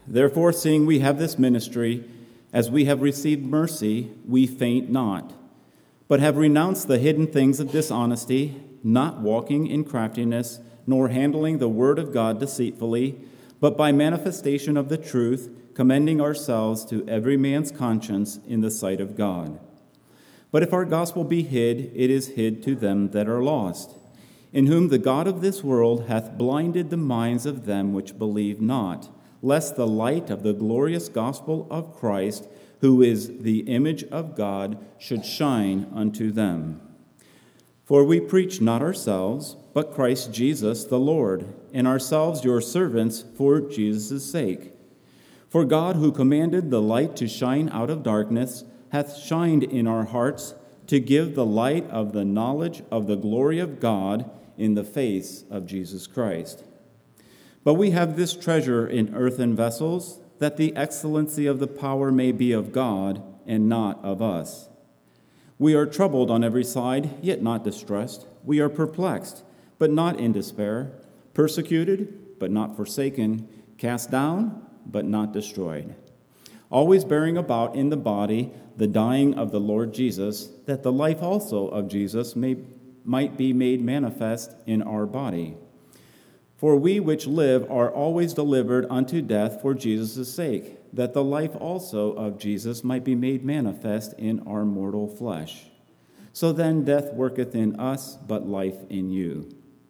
Therefore, seeing we have this ministry, as we have received mercy, we faint not, but have renounced the hidden things of dishonesty, not walking in craftiness, nor handling the word of God deceitfully, but by manifestation of the truth, commending ourselves to every man's conscience in the sight of God. But if our gospel be hid, it is hid to them that are lost, in whom the God of this world hath blinded the minds of them which believe not, lest the light of the glorious gospel of Christ, who is the image of God, should shine unto them. For we preach not ourselves, but Christ Jesus the Lord, and ourselves your servants for Jesus' sake. For God, who commanded the light to shine out of darkness, hath shined in our hearts to give the light of the knowledge of the glory of God in the face of Jesus Christ. But we have this treasure in earthen vessels, that the excellency of the power may be of God and not of us. We are troubled on every side, yet not distressed. We are perplexed, but not in despair. Persecuted, but not forsaken. Cast down, but not destroyed. Always bearing about in the body the dying of the Lord Jesus, that the life also of Jesus might be made manifest in our body. For we which live are always delivered unto death for Jesus' sake, that the life also of Jesus might be made manifest in our mortal flesh. So then death worketh in us, but life in you.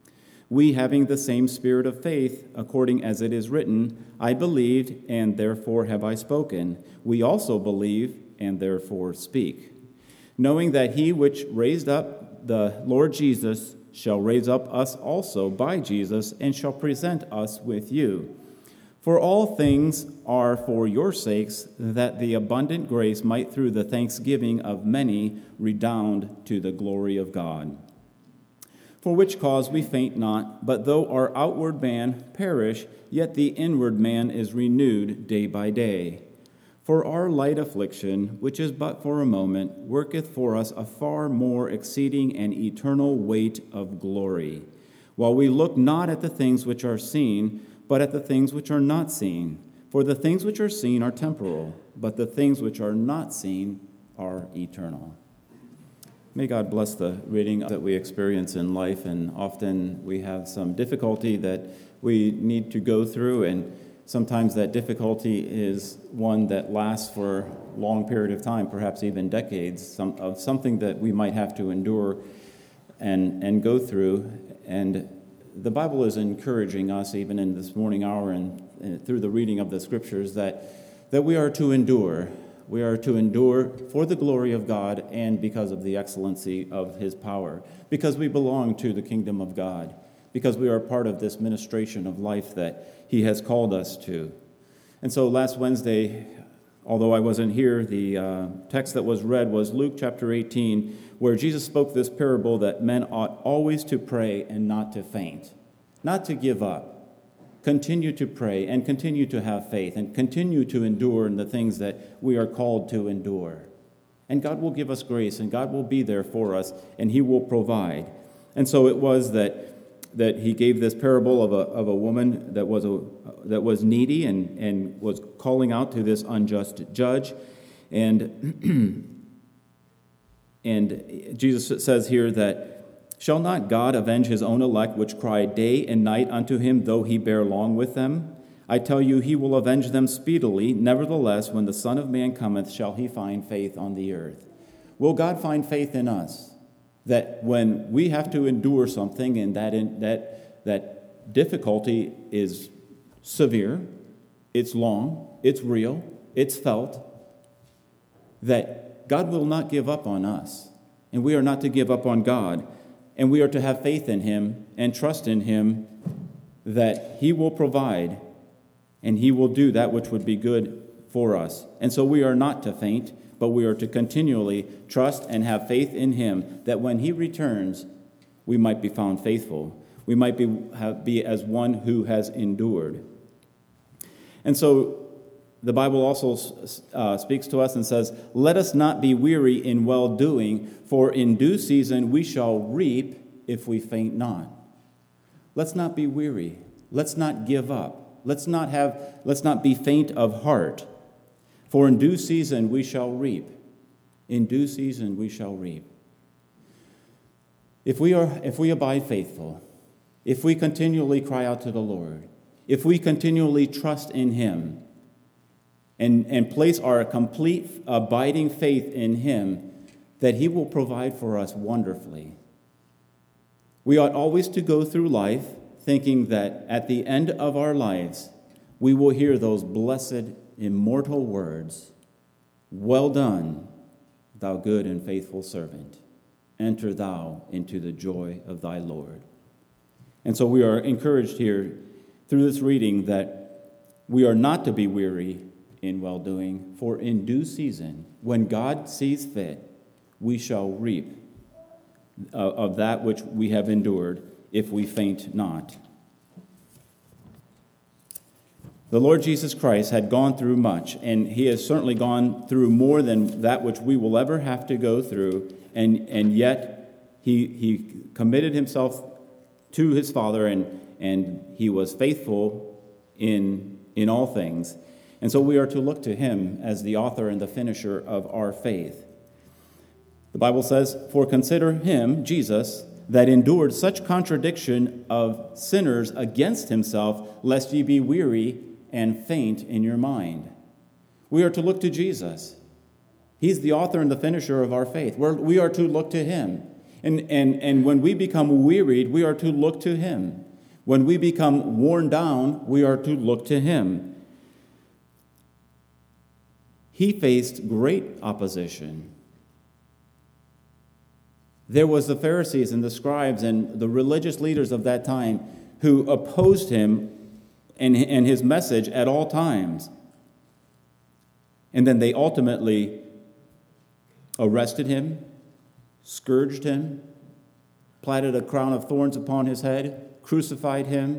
We, having the same spirit of faith, according as it is written, I believed, and therefore have I spoken. We also believe, and therefore speak. Knowing that he which raised up the Lord Jesus shall raise up us also by Jesus, and shall present us with you. For all things are for your sakes, that the abundant grace might through the thanksgiving of many redound to the glory of God. For which cause we faint not, but though our outward man perish, yet the inward man is renewed day by day. For our light affliction, which is but for a moment, worketh for us a far more exceeding and eternal weight of glory, while we look not at the things which are seen, but at the things which are not seen. For the things which are seen are temporal, but the things which are not seen are eternal. May God bless the reading that we experience in life, and often we have some difficulty that we need to go through, and sometimes that difficulty is one that lasts for a long period of time, perhaps even decades, something that we might have to endure and go through. And the Bible is encouraging us, even in this morning hour and through the reading of the Scriptures, that we are to endure. We are to endure for the glory of God and because of the excellency of his power, because we belong to the kingdom of God, because we are part of this ministration of life that he has called us to. And so last Wednesday, although I wasn't here, the text that was read was Luke chapter 18, where Jesus spoke this parable that men ought always to pray and not to faint, not to give up. Continue to pray and continue to have faith and continue to endure in the things that we are called to endure. And God will give us grace, and God will be there for us, and he will provide. And so it was that he gave this parable of a woman that was needy and was calling out to this unjust judge. And Jesus says here that, shall not God avenge his own elect, which cry day and night unto him, though he bear long with them? I tell you, he will avenge them speedily. Nevertheless, when the Son of Man cometh, shall he find faith on the earth? Will God find faith in us? That when we have to endure something, and that difficulty is severe, it's long, it's real, it's felt, that God will not give up on us, and we are not to give up on God, and we are to have faith in him and trust in him that he will provide and he will do that which would be good for us. And so we are not to faint, but we are to continually trust and have faith in him, that when he returns, we might be found faithful. We might be as one who has endured. And so the Bible also speaks to us and says, let us not be weary in well-doing, for in due season we shall reap if we faint not. Let's not be weary. Let's not give up. Let's not be faint of heart. For in due season we shall reap. In due season we shall reap. If we abide faithful, if we continually cry out to the Lord, if we continually trust in Him, and place our complete abiding faith in Him, that He will provide for us wonderfully. We ought always to go through life thinking that at the end of our lives, we will hear those blessed, immortal words, "Well done, thou good and faithful servant. Enter thou into the joy of thy Lord." And so we are encouraged here through this reading that we are not to be weary in well-doing, for in due season, when God sees fit, we shall reap of that which we have endured if we faint not. The Lord Jesus Christ had gone through much, and He has certainly gone through more than that which we will ever have to go through, and yet He committed Himself to His Father, and He was faithful in all things. And so we are to look to Him as the author and the finisher of our faith. The Bible says, "For consider Him, Jesus, that endured such contradiction of sinners against Himself, lest ye be weary and faint in your mind." We are to look to Jesus. He's the author and the finisher of our faith. We are to look to Him. And when we become wearied, we are to look to Him. When we become worn down, we are to look to Him. He faced great opposition. There was the Pharisees and the scribes and the religious leaders of that time who opposed Him and His message at all times. And then they ultimately arrested Him, scourged Him, platted a crown of thorns upon His head, crucified Him,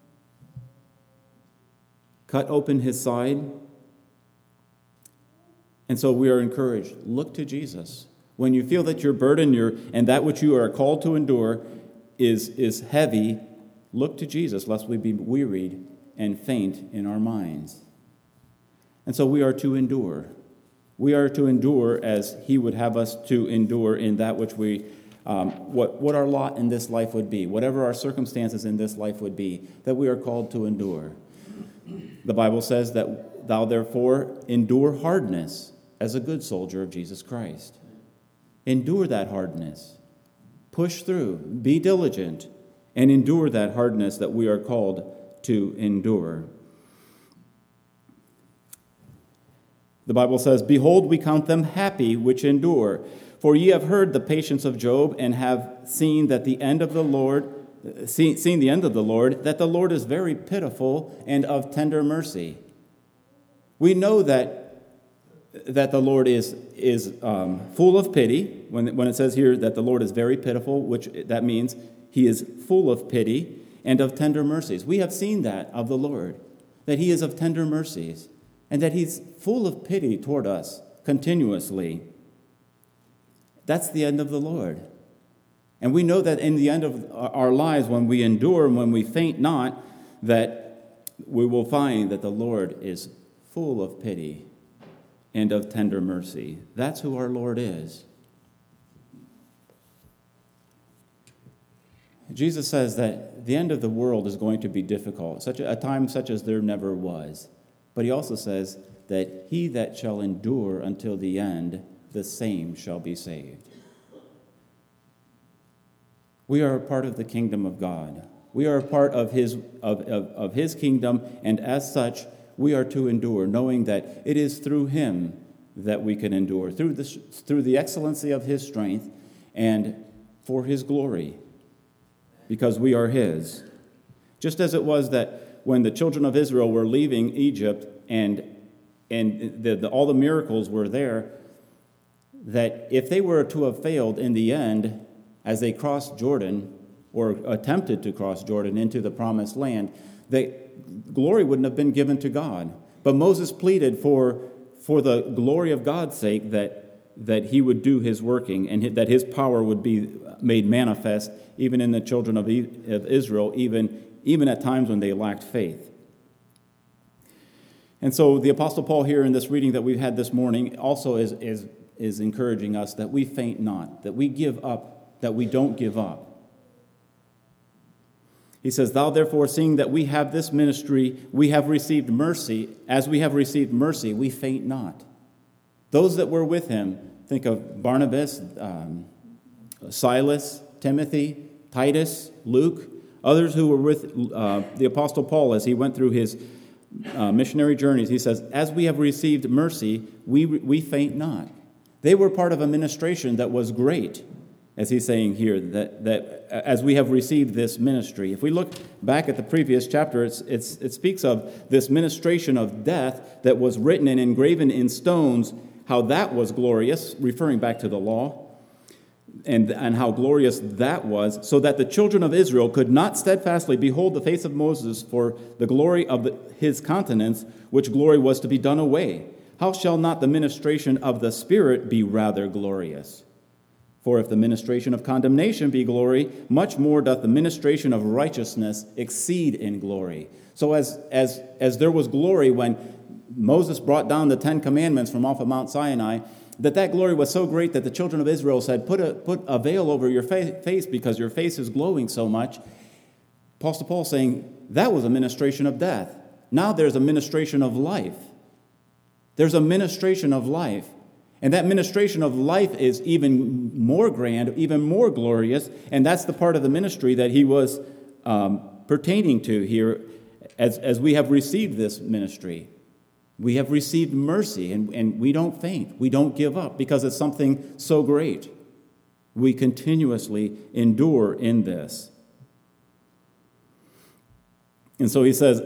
cut open His side. And so we are encouraged, look to Jesus. When you feel that your burden and that which you are called to endure is heavy, look to Jesus, lest we be wearied and faint in our minds. And so we are to endure. We are to endure as He would have us to endure in that which we, what our lot in this life would be, whatever our circumstances in this life would be, that we are called to endure. The Bible says that thou therefore endure hardness as a good soldier of Jesus Christ. Endure that hardness. Push through. Be diligent. And endure that hardness that we are called to endure. The Bible says, "Behold, we count them happy which endure. For ye have heard the patience of Job, and have seen the end of the Lord, that the Lord is very pitiful and of tender mercy." We know that the Lord is full of pity. When it says here that the Lord is very pitiful, which that means He is full of pity and of tender mercies. We have seen that of the Lord, that He is of tender mercies, and that He's full of pity toward us continuously. That's the end of the Lord. And we know that in the end of our lives, when we endure and when we faint not, that we will find that the Lord is full of pity and of tender mercy. That's who our Lord is. Jesus says that the end of the world is going to be difficult, such a time such as there never was. But He also says that he that shall endure until the end, the same shall be saved. We are a part of the kingdom of God. We are a part of His kingdom, and as such, we are to endure, knowing that it is through Him that we can endure, through the excellency of His strength and for His glory, because we are His. Just as it was that when the children of Israel were leaving Egypt and all the miracles were there, that if they were to have failed in the end as they crossed Jordan or attempted to cross Jordan into the promised land, glory wouldn't have been given to God. But Moses pleaded for the glory of God's sake that He would do His working and that His power would be made manifest even in the children of Israel, even at times when they lacked faith. And so the Apostle Paul here in this reading that we've had this morning also is encouraging us that we faint not, that we give up, that we don't give up. He says, "Thou therefore, seeing that we have this ministry, we have received mercy. As we have received mercy, we faint not." Those that were with him, think of Barnabas, Silas, Timothy, Titus, Luke, others who were with the Apostle Paul as he went through his missionary journeys. He says, "As we have received mercy, we faint not." They were part of a ministration that was great, as he's saying here, that as we have received this ministry. If we look back at the previous chapter, it speaks of this ministration of death that was written and engraven in stones, how that was glorious, referring back to the law, and how glorious that was, so that the children of Israel could not steadfastly behold the face of Moses for the glory of his countenance, which glory was to be done away. How shall not the ministration of the Spirit be rather glorious? For if the ministration of condemnation be glory, much more doth the ministration of righteousness exceed in glory. So as there was glory when Moses brought down the 10 Commandments from off of Mount Sinai, that glory was so great that the children of Israel said, put a veil over your face because your face is glowing so much. Apostle Paul saying that was a ministration of death. Now there's a ministration of life. There's a ministration of life. And that ministration of life is even more grand, even more glorious, and that's the part of the ministry that he was pertaining to here as we have received this ministry. We have received mercy, and we don't faint. We don't give up because it's something so great. We continuously endure in this. And so he says,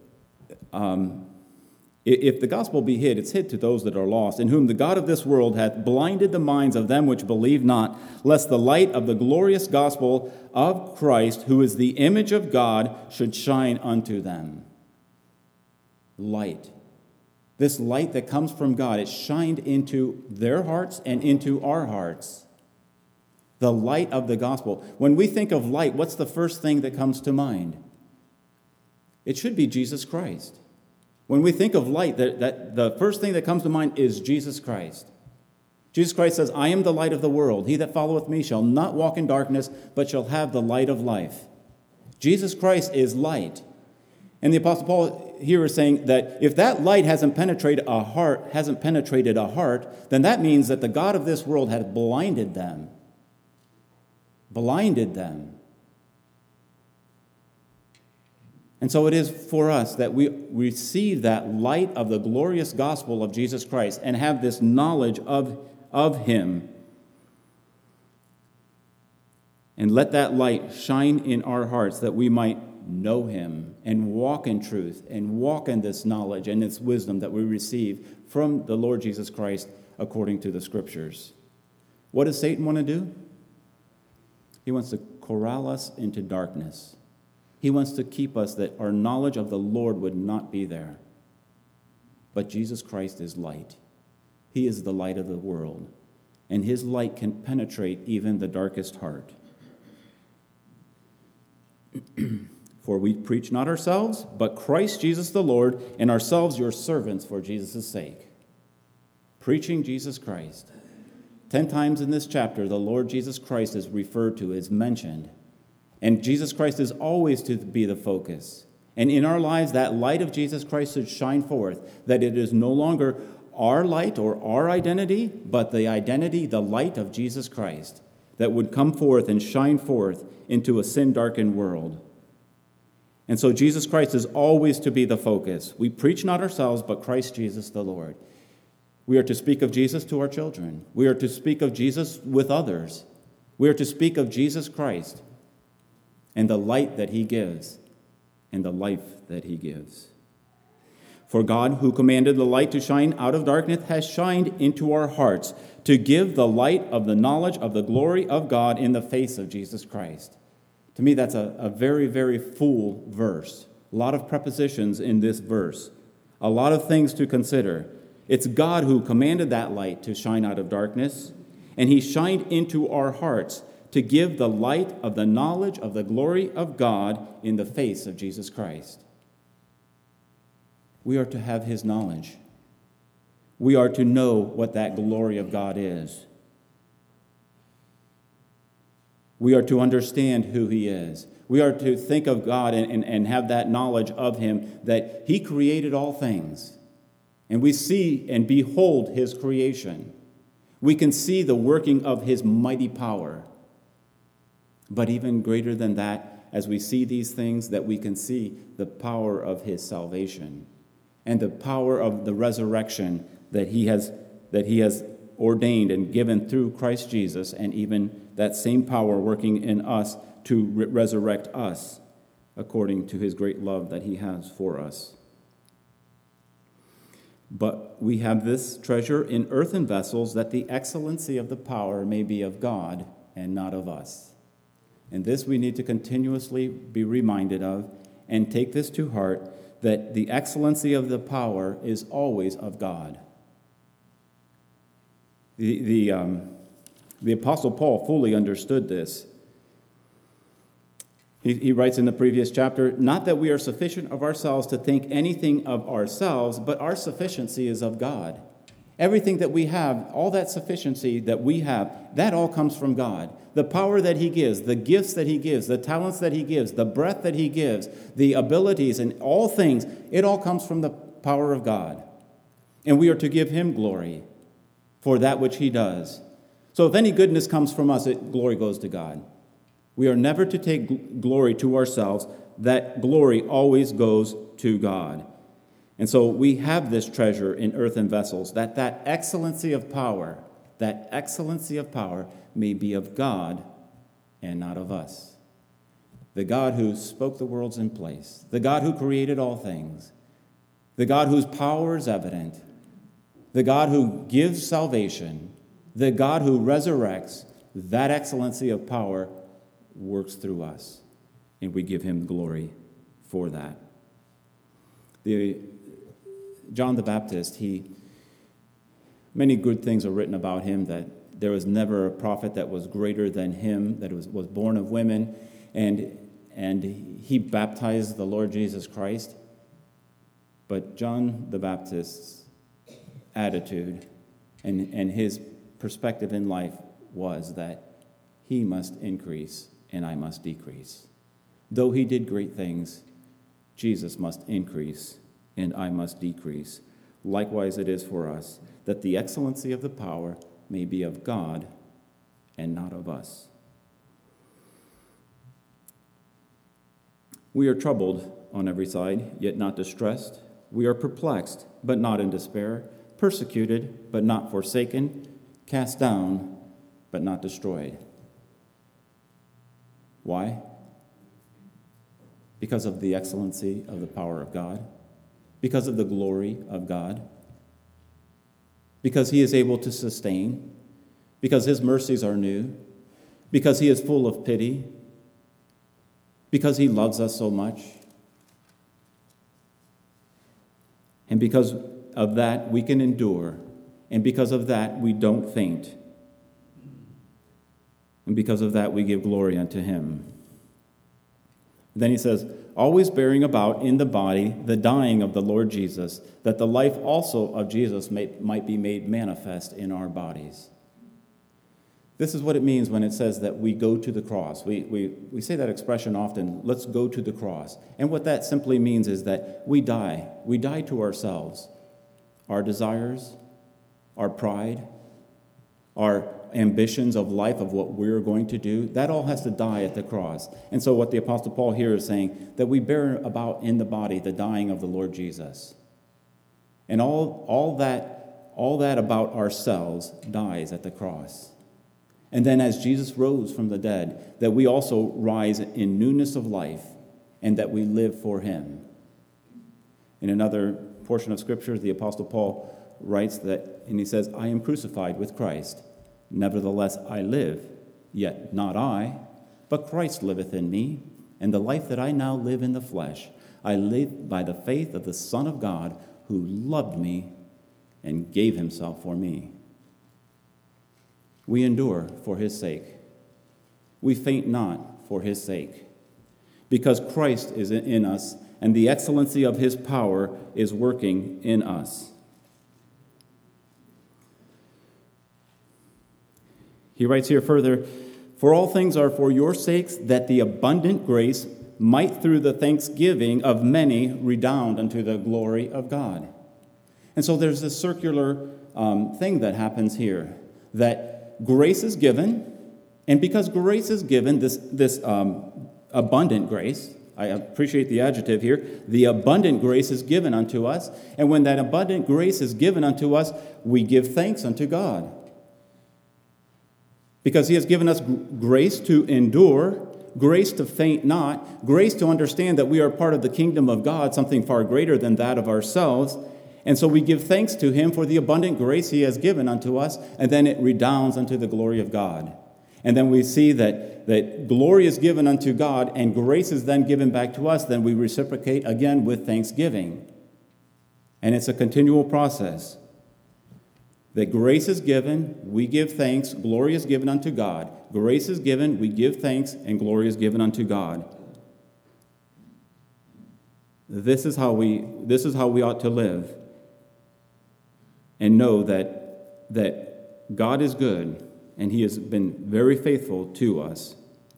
if the gospel be hid, it's hid to those that are lost, in whom the God of this world hath blinded the minds of them which believe not, lest the light of the glorious gospel of Christ, who is the image of God, should shine unto them. Light. This light that comes from God, it shined into their hearts and into our hearts. The light of the gospel. When we think of light, what's the first thing that comes to mind? It should be Jesus Christ. When we think of light, that the first thing that comes to mind is Jesus Christ. Jesus Christ says, "I am the light of the world. He that followeth me shall not walk in darkness, but shall have the light of life." Jesus Christ is light. And the Apostle Paul here is saying that if that light hasn't penetrated a heart, then that means that the God of this world had blinded them. Blinded them. And so it is for us that we receive that light of the glorious gospel of Jesus Christ and have this knowledge of him. And let that light shine in our hearts that we might know him and walk in truth and walk in this knowledge and this wisdom that we receive from the Lord Jesus Christ according to the Scriptures. What does Satan want to do? He wants to corral us into darkness. He wants to keep us that our knowledge of the Lord would not be there. But Jesus Christ is light. He is the light of the world, and his light can penetrate even the darkest heart. For we preach not ourselves, but Christ Jesus the Lord, and ourselves your servants for Jesus' sake. Preaching Jesus Christ. 10 times in this chapter, the Lord Jesus Christ is referred to, is mentioned. And Jesus Christ is always to be the focus. And in our lives, that light of Jesus Christ should shine forth, that it is no longer our light or our identity, but the identity, the light of Jesus Christ, that would come forth and shine forth into a sin-darkened world. And so Jesus Christ is always to be the focus. We preach not ourselves, but Christ Jesus the Lord. We are to speak of Jesus to our children. We are to speak of Jesus with others. We are to speak of Jesus Christ and the light that he gives and the life that he gives. For God, who commanded the light to shine out of darkness, has shined into our hearts to give the light of the knowledge of the glory of God in the face of Jesus Christ. To me, that's a very, very full verse. A lot of prepositions in this verse. A lot of things to consider. It's God who commanded that light to shine out of darkness, and he shined into our hearts to give the light of the knowledge of the glory of God in the face of Jesus Christ. We are to have his knowledge. We are to know what that glory of God is. We are to understand who he is. We are to think of God and have that knowledge of him, that he created all things. And we see and behold his creation. We can see the working of his mighty power. But even greater than that, as we see these things, that we can see the power of his salvation and the power of the resurrection that he has ordained and given through Christ Jesus, and even that same power working in us to resurrect us according to his great love that he has for us. But we have this treasure in earthen vessels, that the excellency of the power may be of God and not of us. And this we need to continuously be reminded of and take this to heart, that the excellency of the power is always of God. The Apostle Paul fully understood this. He writes in the previous chapter, not that we are sufficient of ourselves to think anything of ourselves, but our sufficiency is of God. Everything that we have, all that sufficiency that we have, that all comes from God. The power that he gives, the gifts that he gives, the talents that he gives, the breath that he gives, the abilities and all things, it all comes from the power of God. And we are to give him glory for that which he does. So if any goodness comes from us, glory goes to God. We are never to take glory to ourselves. That glory always goes to God. And so we have this treasure in earthen vessels, that excellency of power, may be of God and not of us. The God who spoke the worlds in place, the God who created all things, the God whose power is evident, the God who gives salvation, the God who resurrects, that excellency of power works through us, and we give him glory for that. John the Baptist, many good things are written about him, that there was never a prophet that was greater than him, that was born of women, and he baptized the Lord Jesus Christ. But John the Baptist's attitude and his perspective in life was that he must increase and I must decrease. Though he did great things, Jesus must increase and I must decrease. Likewise it is for us, that the excellency of the power may be of God and not of us. We are troubled on every side, yet not distressed. We are perplexed, but not in despair. Persecuted, but not forsaken. Cast down, but not destroyed. Why? Because of the excellency of the power of God. Because of the glory of God. Because he is able to sustain. Because his mercies are new. Because he is full of pity. Because he loves us so much. And because of that, we can endure. And because of that, we don't faint. And because of that, we give glory unto him. Then he says, always bearing about in the body the dying of the Lord Jesus, that the life also of Jesus might be made manifest in our bodies. This is what it means when it says that we go to the cross. We say that expression often, let's go to the cross. And what that simply means is that we die. We die to ourselves. Our desires, our pride, our ambitions of life, of what we're going to do, that all has to die at the cross. And so what the Apostle Paul here is saying, that we bear about in the body the dying of the Lord Jesus. And all that about ourselves dies at the cross. And then as Jesus rose from the dead, that we also rise in newness of life, and that we live for him. In another portion of Scripture, the Apostle Paul writes that, and he says, I am crucified with Christ. Nevertheless I live, yet not I, but Christ liveth in me. And the life that I now live in the flesh, I live by the faith of the Son of God, who loved me and gave himself for me. We endure for his sake. We faint not for his sake. Because Christ is in us, and the excellency of his power is working in us. He writes here further, "For all things are for your sakes, that the abundant grace might through the thanksgiving of many redound unto the glory of God." And so there's this circular thing that happens here, that grace is given, and because grace is given, this abundant grace, I appreciate the adjective here, the abundant grace is given unto us, and when that abundant grace is given unto us, we give thanks unto God. Because he has given us grace to endure, grace to faint not, grace to understand that we are part of the kingdom of God, something far greater than that of ourselves. And so we give thanks to him for the abundant grace he has given unto us, and then it redounds unto the glory of God. And then we see that glory is given unto God, and grace is then given back to us, then we reciprocate again with thanksgiving. And it's a continual process. That grace is given, we give thanks, glory is given unto God. Grace is given, we give thanks, and glory is given unto God. This is how we ought to live. And know that God is good, and he has been very faithful to us.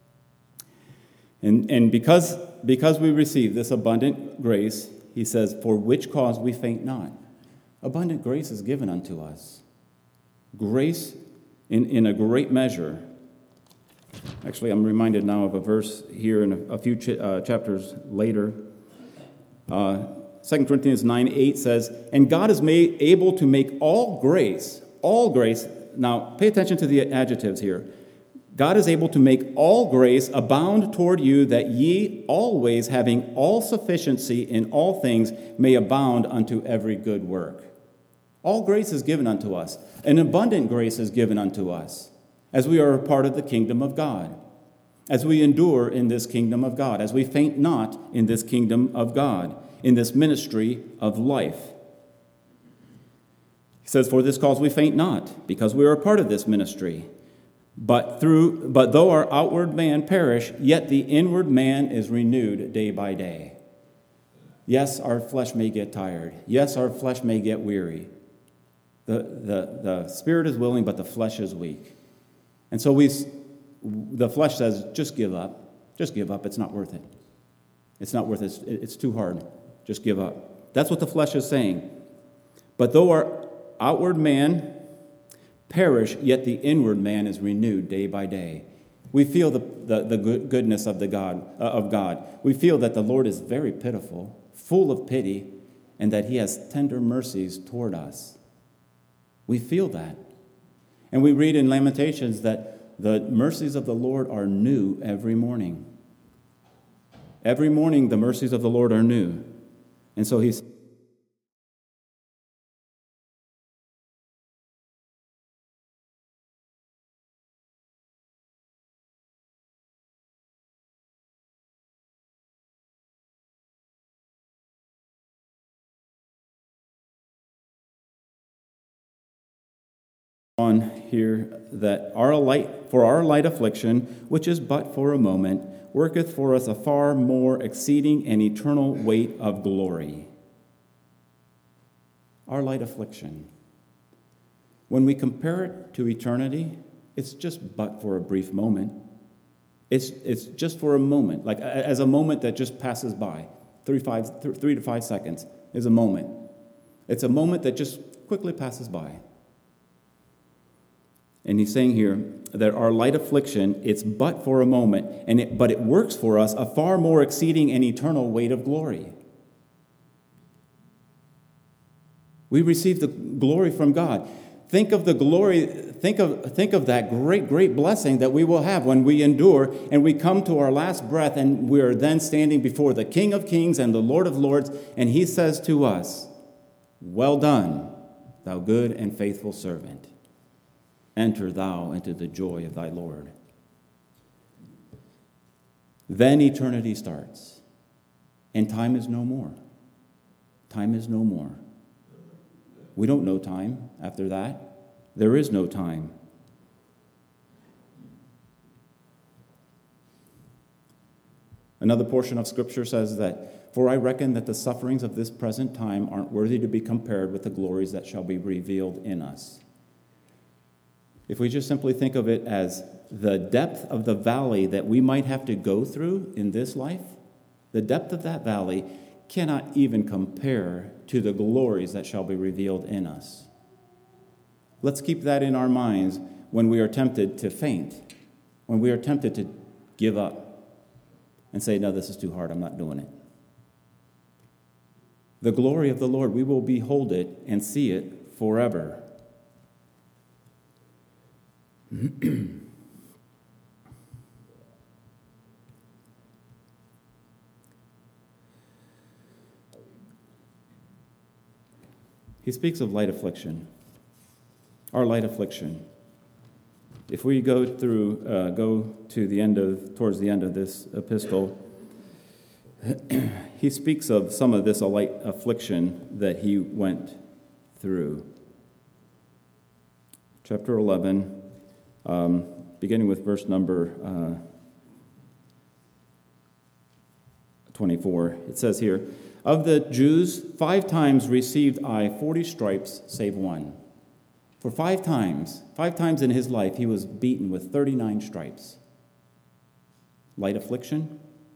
And because we receive this abundant grace, he says, "For which cause we faint not." Abundant grace is given unto us. Grace in a great measure. Actually, I'm reminded now of a verse here in a few chapters later. 2 Corinthians 9:8 says, "And God is able to make all grace, now pay attention to the adjectives here. God is able to make all grace abound toward you, that ye always, having all sufficiency in all things, may abound unto every good work." All grace is given unto us. An abundant grace is given unto us as we are a part of the kingdom of God, as we endure in this kingdom of God, as we faint not in this kingdom of God, in this ministry of life. He says, "For this cause we faint not, because we are a part of this ministry. But though our outward man perish, yet the inward man is renewed day by day." Yes, our flesh may get tired. Yes, our flesh may get weary. The spirit is willing, but the flesh is weak. And so the flesh says, just give up. Just give up. It's not worth it. It's not worth it. It's too hard. Just give up. That's what the flesh is saying. But though our outward man perish, yet the inward man is renewed day by day. We feel the goodness of God. We feel that the Lord is very pitiful, full of pity, and that he has tender mercies toward us. We feel that. And we read in Lamentations that the mercies of the Lord are new every morning. Every morning the mercies of the Lord are new. And so he's on here that our light affliction, which is but for a moment, worketh for us a far more exceeding and eternal weight of glory. Our light affliction. When we compare it to eternity, it's just but for a brief moment. It's just for a moment, like as a moment that just passes by. 3 to 5 seconds is a moment. It's a moment that just quickly passes by. And he's saying here that our light affliction, it's but for a moment, but it works for us a far more exceeding and eternal weight of glory. We receive the glory from God. Think of the glory, think of that great blessing that we will have when we endure and we come to our last breath, and we are then standing before the King of Kings and the Lord of Lords, and he says to us, "Well done, thou good and faithful servant. Enter thou into the joy of thy Lord." Then eternity starts, and time is no more. Time is no more. We don't know time after that. There is no time. Another portion of Scripture says that For I reckon that the sufferings of this present time aren't worthy to be compared with the glories that shall be revealed in us. If we just simply think of it as the depth of the valley that we might have to go through in this life, the depth of that valley cannot even compare to the glories that shall be revealed in us. Let's keep that in our minds when we are tempted to faint, when we are tempted to give up and say, no, this is too hard, I'm not doing it. The glory of the Lord, we will behold it and see it forever. He speaks of light affliction, our light affliction. If we go to the end towards the end of this epistle, he speaks of some of this light affliction that he went through. Chapter 11, beginning with verse number 24, it says here, of the Jews, 5 times received I 40 stripes, save one. For 5 times in his life, he was beaten with 39 stripes. Light affliction.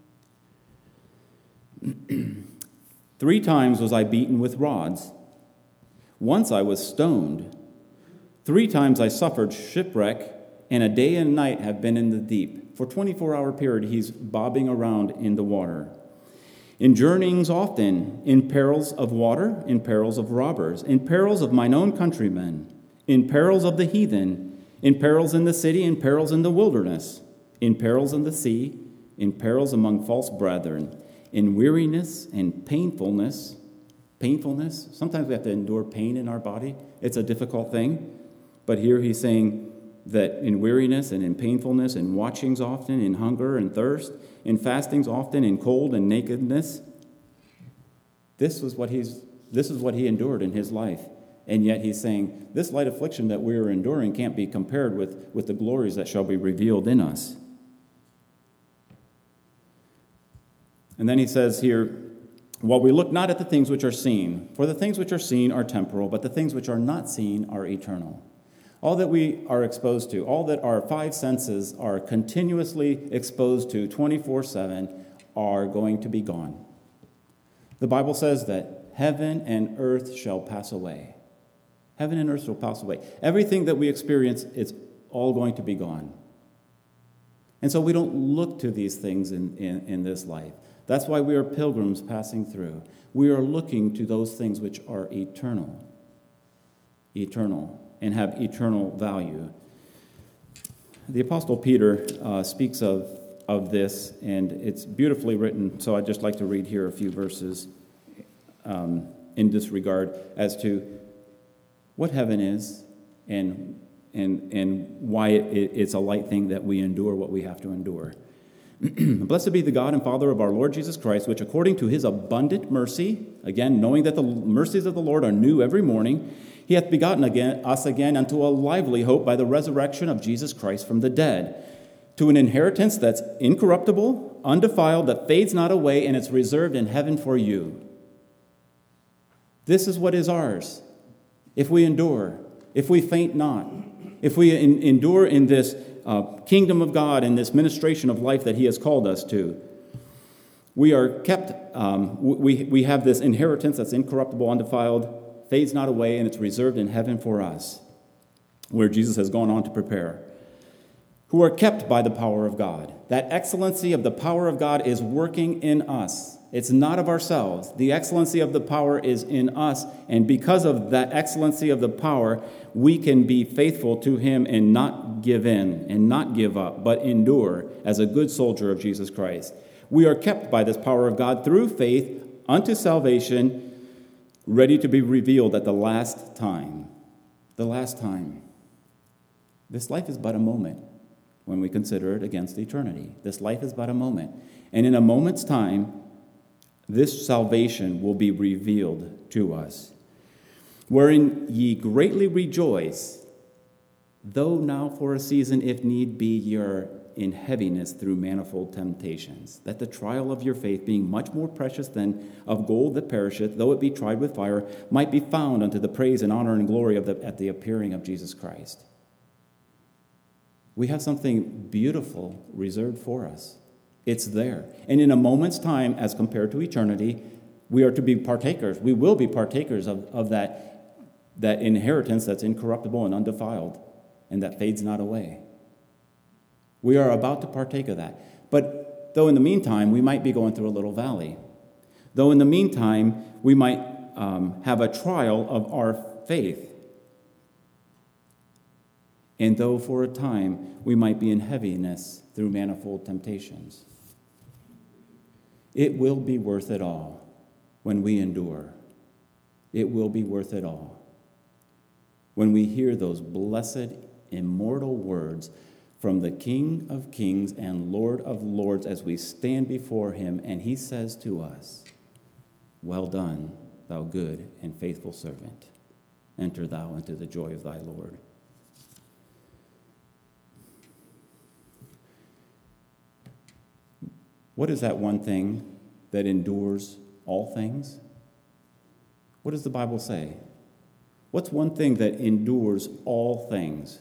3 times was I beaten with rods. Once I was stoned. 3 times I suffered shipwreck, and a day and night have been in the deep. For a 24-hour period, he's bobbing around in the water. In journeyings often, in perils of water, in perils of robbers, in perils of mine own countrymen, in perils of the heathen, in perils in the city, in perils in the wilderness, in perils in the sea, in perils among false brethren, in weariness and painfulness. Painfulness, sometimes we have to endure pain in our body. It's a difficult thing. But here he's saying that in weariness and in painfulness, in watchings often, in hunger and thirst, in fastings often, in cold and nakedness. This is what he endured in his life. And yet he's saying, this light affliction that we are enduring can't be compared with the glories that shall be revealed in us. And then he says here, while we look not at the things which are seen, for the things which are seen are temporal, but the things which are not seen are eternal. All that we are exposed to, all that our 5 senses are continuously exposed to 24/7 are going to be gone. The Bible says that heaven and earth shall pass away. Heaven and earth shall pass away. Everything that we experience, it's all going to be gone. And so we don't look to these things in this life. That's why we are pilgrims passing through. We are looking to those things which are eternal, and have eternal value. The Apostle Peter speaks of this, and it's beautifully written, so I'd just like to read here a few verses in this regard as to what heaven is and why it's a light thing that we endure what we have to endure. Blessed be the God and Father of our Lord Jesus Christ, which according to his abundant mercy, again, knowing that the mercies of the Lord are new every morning, he hath begotten us again unto a lively hope by the resurrection of Jesus Christ from the dead, to an inheritance that's incorruptible, undefiled, that fades not away, and it's reserved in heaven for you. This is what is ours. If we endure, if we faint not, if we endure in this kingdom of God and this ministration of life that he has called us to, we are kept, we have this inheritance that's incorruptible, undefiled, fades not away, and it's reserved in heaven for us, where Jesus has gone on to prepare, who are kept by the power of God. That excellency of the power of God is working in us. It's not of ourselves. The excellency of the power is in us, and because of that excellency of the power, we can be faithful to him and not give in and not give up, but endure as a good soldier of Jesus Christ. We are kept by this power of God through faith unto salvation, ready to be revealed at the last time. The last time. This life is but a moment when we consider it against eternity. This life is but a moment. And in a moment's time, this salvation will be revealed to us. Wherein ye greatly rejoice, though now for a season, if need be, ye are in heaviness through manifold temptations, that the trial of your faith, being much more precious than of gold that perisheth, though it be tried with fire, might be found unto the praise and honor and glory at the appearing of Jesus Christ. We have something beautiful reserved for us. It's there. And in a moment's time, as compared to eternity, we are to be partakers. We will be partakers of that inheritance that's incorruptible and undefiled, and that fades not away. We are about to partake of that. But though in the meantime, we might be going through a little valley. Though in the meantime, we might have a trial of our faith. And though for a time, we might be in heaviness through manifold temptations. It will be worth it all when we endure. It will be worth it all when we hear those blessed, immortal words from the King of Kings and Lord of Lords as we stand before him, and he says to us, "Well done, thou good and faithful servant. Enter thou into the joy of thy Lord." What is that one thing that endures all things? What does the Bible say? What's one thing that endures all things?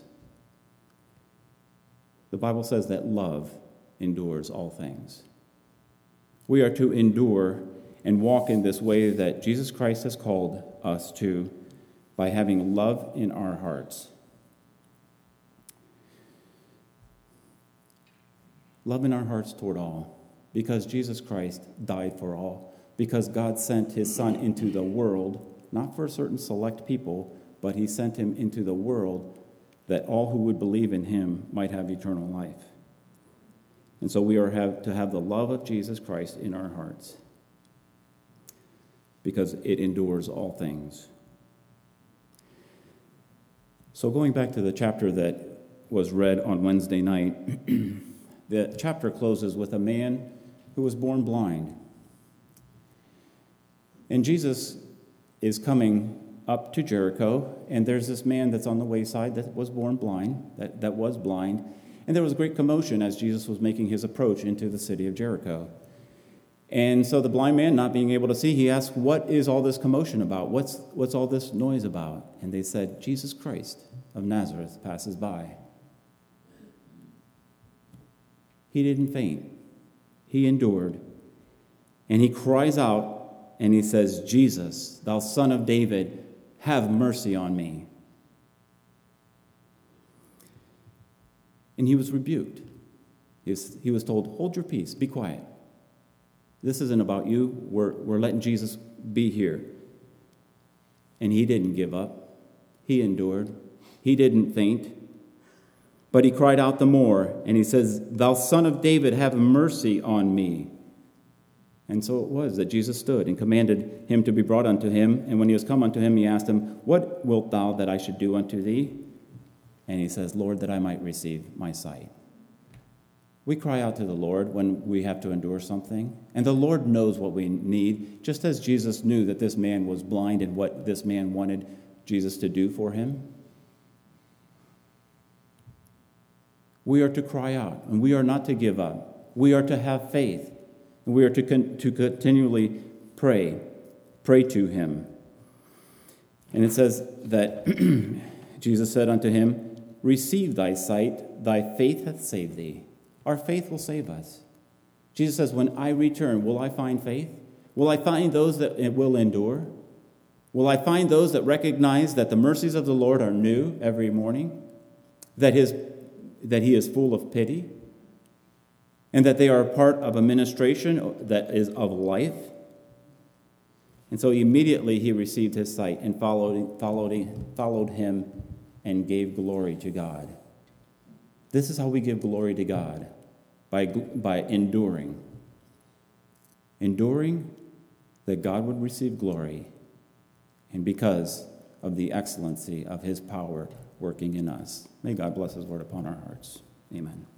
The Bible says that love endures all things. We are to endure and walk in this way that Jesus Christ has called us to by having love in our hearts. Love in our hearts toward all, because Jesus Christ died for all, because God sent his Son into the world, not for certain select people, but he sent him into the world that all who would believe in him might have eternal life. And so we are to have the love of Jesus Christ in our hearts, because it endures all things. So going back to the chapter that was read on Wednesday night, the chapter closes with a man who was born blind. And Jesus is coming up to Jericho, and there's this man that's on the wayside that was born blind, that was blind. And there was great commotion as Jesus was making his approach into the city of Jericho. And so the blind man, not being able to see, he asked, "What is all this commotion about? What's all this noise about?" And they said, "Jesus Christ of Nazareth passes by." He didn't faint. He endured. And he cries out and he says, "Jesus, thou Son of David, have mercy on me." And he was rebuked. He was told, "Hold your peace, be quiet. This isn't about you. We're letting Jesus be here." And he didn't give up. He endured. He didn't faint. But he cried out the more, and he says, "Thou Son of David, have mercy on me." And so it was that Jesus stood and commanded him to be brought unto him. And when he was come unto him, he asked him, "What wilt thou that I should do unto thee?" And he says, "Lord, that I might receive my sight." We cry out to the Lord when we have to endure something. And the Lord knows what we need, just as Jesus knew that this man was blind and what this man wanted Jesus to do for him. We are to cry out, and we are not to give up. We are to have faith, and we are to continually pray to him. And it says that Jesus said unto him, "Receive thy sight, thy faith hath saved thee." Our faith will save us. Jesus says, when I return, will I find faith? Will I find those that will endure? Will I find those that recognize that the mercies of the Lord are new every morning? That he is full of pity? And that they are a part of a ministration that is of life? And so immediately he received his sight and followed him and gave glory to God. This is how we give glory to God, by enduring. Enduring that God would receive glory, and because of the excellency of his power working in us. May God bless his word upon our hearts. Amen.